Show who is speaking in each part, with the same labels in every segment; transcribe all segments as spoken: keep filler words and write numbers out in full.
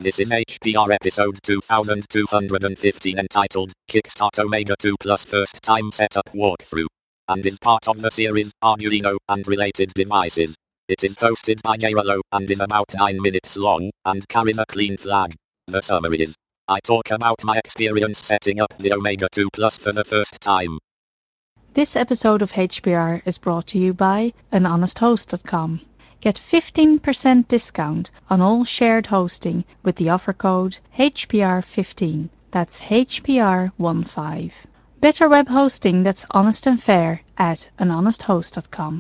Speaker 1: This is H P R episode two thousand two hundred fifteen entitled Kickstart Omega two Plus First Time Setup Walkthrough, and is part of the series Arduino and Related Devices. It is hosted by Jayrolo and is about nine minutes long and carries a clean flag. The summary is: I talk about my experience setting up the Omega two Plus for the first time.
Speaker 2: This episode of H P R is brought to you by an honest host dot com. Get fifteen percent discount on all shared hosting with the offer code H P R fifteen. That's H P R fifteen. Better web hosting that's honest and fair at an honest host dot com.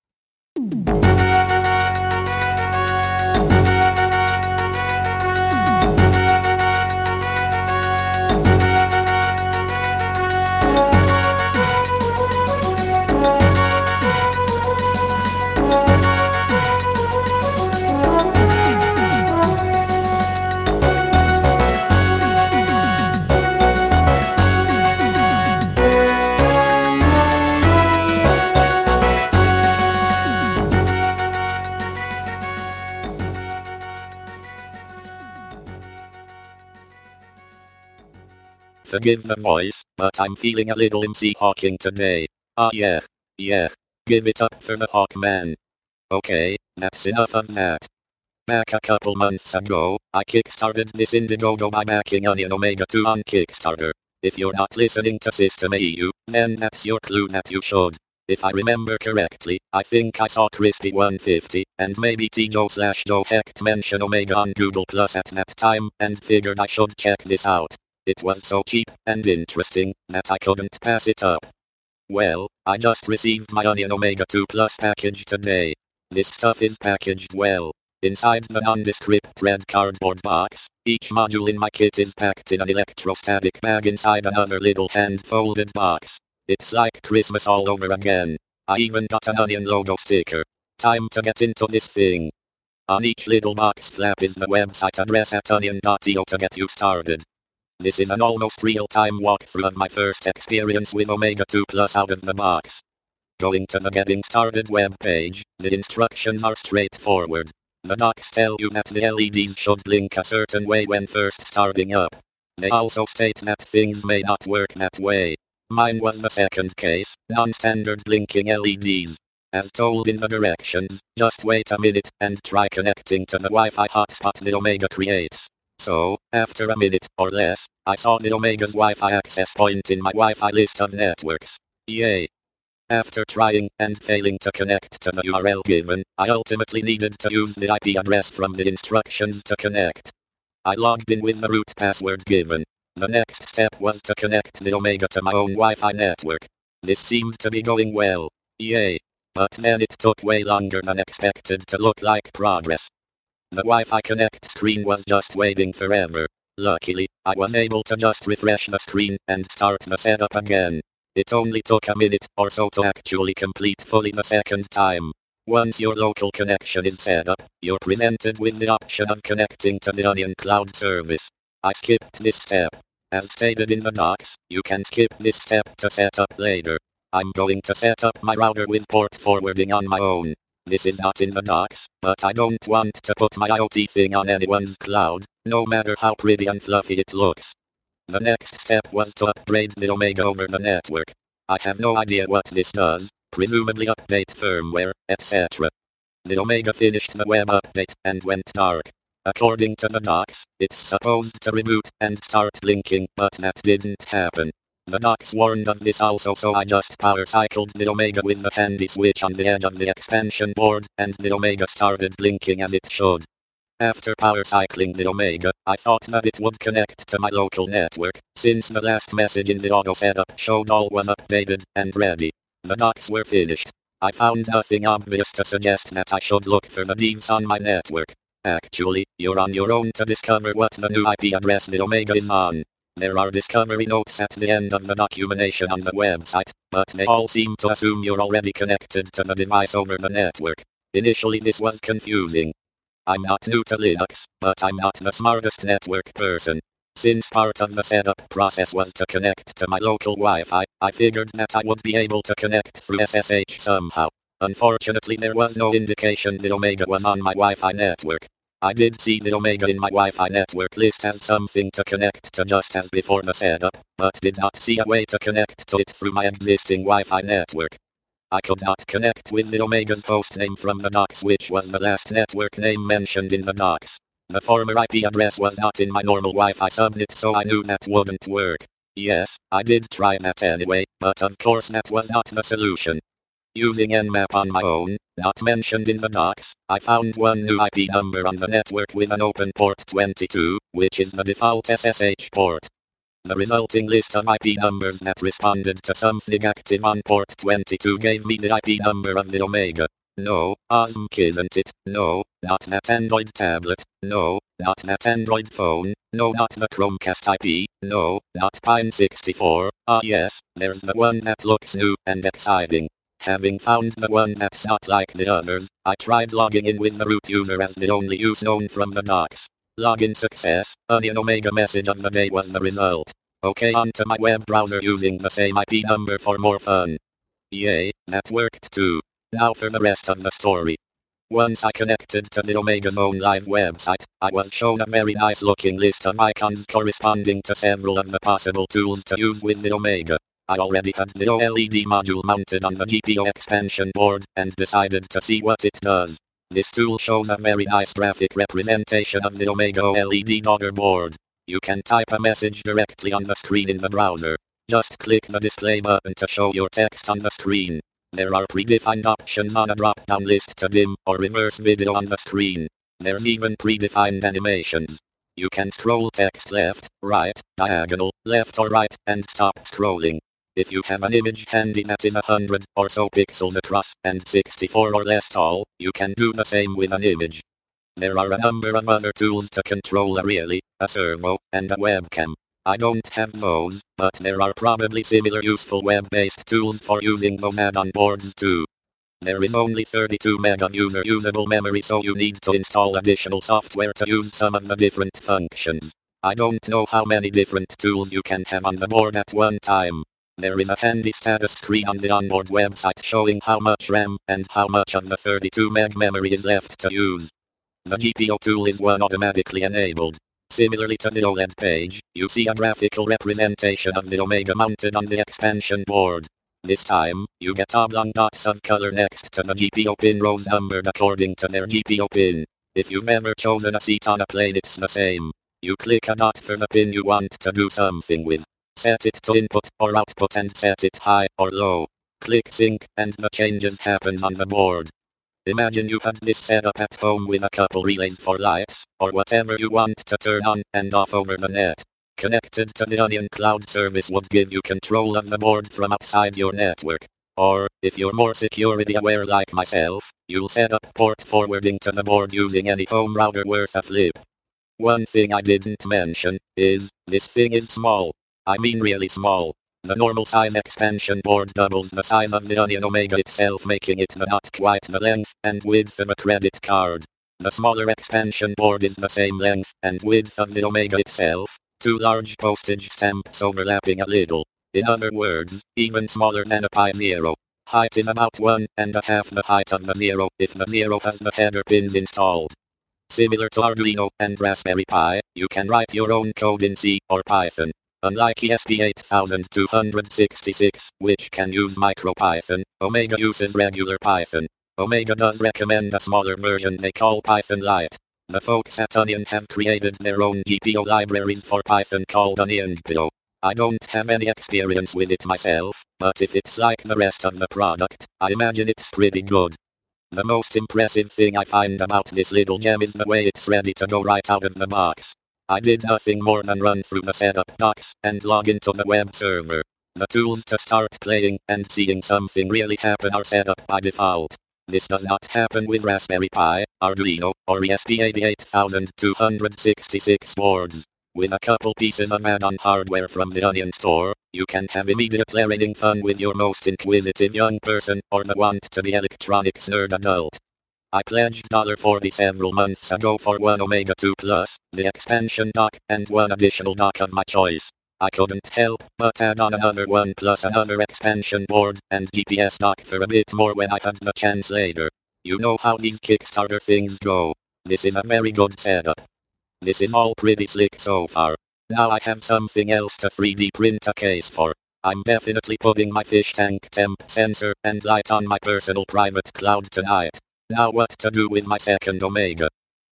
Speaker 1: Forgive the voice, but I'm feeling a little M C Hawking today. Ah yeah, yeah. Give it up for the Hawkman. Okay, that's enough of that. Back a couple months ago, I kickstarted this Indiegogo by backing Onion Omega two on Kickstarter. If you're not listening to System E U, then that's your clue that you should. If I remember correctly, I think I saw Crispy one fifty, and maybe T-Joe slash Joe Hecht mention Omega on Google Plus at that time, and figured I should check this out. It was so cheap and interesting that I couldn't pass it up. Well, I just received my Onion Omega two Plus package today. This stuff is packaged well. Inside the nondescript red cardboard box, each module in my kit is packed in an electrostatic bag inside another little hand-folded box. It's like Christmas all over again. I even got an Onion logo sticker. Time to get into this thing. On each little box flap is the website address at onion dot i o to get you started. This is an almost real-time walkthrough of my first experience with Omega two Plus out of the box. Going to the Getting Started web page, the instructions are straightforward. The docs tell you that the L E Ds should blink a certain way when first starting up. They also state that things may not work that way. Mine was the second case, non-standard blinking L E Ds. As told in the directions, just wait a minute and try connecting to the Wi-Fi hotspot the Omega creates. So, after a minute or less, I saw the Omega's Wi-Fi access point in my Wi-Fi list of networks. Yay! After trying and failing to connect to the U R L given, I ultimately needed to use the I P address from the instructions to connect. I logged in with the root password given. The next step was to connect the Omega to my own Wi-Fi network. This seemed to be going well. Yay! But then it took way longer than expected to look like progress. The Wi-Fi Connect screen was just waiting forever. Luckily, I was able to just refresh the screen and start the setup again. It only took a minute or so to actually complete fully the second time. Once your local connection is set up, you're presented with the option of connecting to the Onion Cloud service. I skipped this step. As stated in the docs, you can skip this step to set up later. I'm going to set up my router with port forwarding on my own. This is not in the docs, but I don't want to put my IoT thing on anyone's cloud, no matter how pretty and fluffy it looks. The next step was to upgrade the Omega over the network. I have no idea what this does, presumably update firmware, et cetera. The Omega finished the web update and went dark. According to the docs, it's supposed to reboot and start blinking, but that didn't happen. The docs warned of this also, so I just power cycled the Omega with the handy switch on the edge of the expansion board, and the Omega started blinking as it should. After power cycling the Omega, I thought that it would connect to my local network, since the last message in the auto setup showed all was updated and ready. The docs were finished. I found nothing obvious to suggest that I should look for the devs on my network. Actually, you're on your own to discover what the new I P address the Omega is on. There are discovery notes at the end of the documentation on the website, but they all seem to assume you're already connected to the device over the network. Initially this was confusing. I'm not new to Linux, but I'm not the smartest network person. Since part of the setup process was to connect to my local Wi-Fi, I figured that I would be able to connect through S S H somehow. Unfortunately there was no indication the Omega was on my Wi-Fi network. I did see the Omega in my Wi-Fi network list as something to connect to just as before the setup, but did not see a way to connect to it through my existing Wi-Fi network. I could not connect with the Omega's host name from the docs, which was the last network name mentioned in the docs. The former I P address was not in my normal Wi-Fi subnet, so I knew that wouldn't work. Yes, I did try that anyway, but of course that was not the solution. Using Nmap on my own, not mentioned in the docs, I found one new I P number on the network with an open port twenty-two, which is the default S S H port. The resulting list of I P numbers that responded to something active on port twenty-two gave me the I P number of the Omega. No, Osmk isn't it? No, not that Android tablet. No, not that Android phone. No, not the Chromecast I P. No, not Pine sixty-four. Ah yes, there's the one that looks new and exciting. Having found the one that's not like the others, I tried logging in with the root user as the only use known from the docs. Login success, Onion Omega message of the day was the result. Okay, onto my web browser using the same I P number for more fun. Yay, that worked too. Now for the rest of the story. Once I connected to the Omega's own live website, I was shown a very nice looking list of icons corresponding to several of the possible tools to use with the Omega. I already had the O L E D module mounted on the G P O expansion board and decided to see what it does. This tool shows a very nice graphic representation of the Omega O L E D Dogger board. You can type a message directly on the screen in the browser. Just click the display button to show your text on the screen. There are predefined options on a drop-down list to dim or reverse video on the screen. There's even predefined animations. You can scroll text left, right, diagonal, left or right, and stop scrolling. If you have an image handy that is a hundred or so pixels across and sixty-four or less tall, you can do the same with an image. There are a number of other tools to control a relay, a servo, and a webcam. I don't have those, but there are probably similar useful web-based tools for using those add-on boards too. There is only thirty-two meg of user usable memory, so you need to install additional software to use some of the different functions. I don't know how many different tools you can have on the board at one time. There is a handy status screen on the onboard website showing how much RAM and how much of the thirty-two meg memory is left to use. The G P O tool is one automatically enabled. Similarly to the OLED page, you see a graphical representation of the Omega mounted on the expansion board. This time, you get oblong dots of color next to the G P O pin rows numbered according to their G P O pin. If you've ever chosen a seat on a plane, it's the same. You click a dot for the pin you want to do something with. Set it to input or output and set it high or low. Click sync and the changes happen on the board. Imagine you had this set up at home with a couple relays for lights, or whatever you want to turn on and off over the net. Connected to the Onion Cloud service would give you control of the board from outside your network. Or, if you're more security aware like myself, you'll set up port forwarding to the board using any home router worth a flip. One thing I didn't mention is, this thing is small. I mean really small. The normal size expansion board doubles the size of the Onion Omega itself, making it the not quite the length and width of a credit card. The smaller expansion board is the same length and width of the Omega itself, two large postage stamps overlapping a little. In other words, even smaller than a Pi Zero. Height is about one and a half the height of the Zero if the Zero has the header pins installed. Similar to Arduino and Raspberry Pi, you can write your own code in C or Python. Unlike E S P eight two sixty-six, which can use MicroPython, Omega uses regular Python. Omega does recommend a smaller version they call Python Lite. The folks at Onion have created their own G P O libraries for Python called OnionGPO. I don't have any experience with it myself, but if it's like the rest of the product, I imagine it's pretty good. The most impressive thing I find about this little gem is the way it's ready to go right out of the box. I did nothing more than run through the setup docs and log into the web server. The tools to start playing and seeing something really happen are set up by default. This does not happen with Raspberry Pi, Arduino, or E S P eighty-eight two sixty-six boards. With a couple pieces of add-on hardware from the Onion store, you can have immediate learning fun with your most inquisitive young person or the want-to-be electronics nerd adult. I pledged forty dollars several months ago for one Omega two Plus, the expansion dock, and one additional dock of my choice. I couldn't help but add on another one plus another expansion board and G P S dock for a bit more when I had the chance later. You know how these Kickstarter things go. This is a very good setup. This is all pretty slick so far. Now I have something else to three D print a case for. I'm definitely putting my fish tank temp sensor and light on my personal private cloud tonight. Now what to do with my second Omega?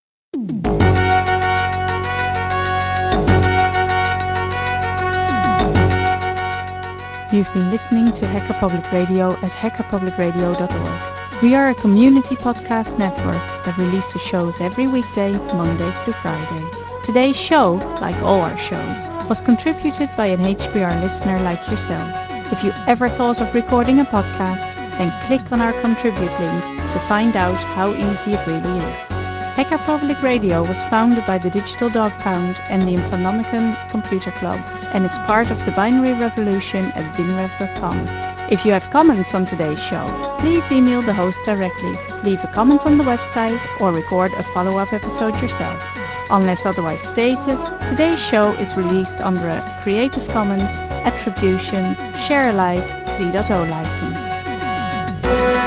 Speaker 2: You've been listening to Hacker Public Radio at hacker public radio dot org. We are a community podcast network that releases shows every weekday, Monday through Friday. Today's show, like all our shows, was contributed by an H P R listener like yourself. If you ever thought of recording a podcast, then click on our contribute link to find out how easy it really is. Hacker Public Radio was founded by the Digital Dog Pound and the Infonomicon Computer Club and is part of the Binary Revolution at binrev dot com. If you have comments on today's show, please email the host directly, leave a comment on the website, or record a follow-up episode yourself. Unless otherwise stated, today's show is released under a Creative Commons Attribution Share Alike three point oh license.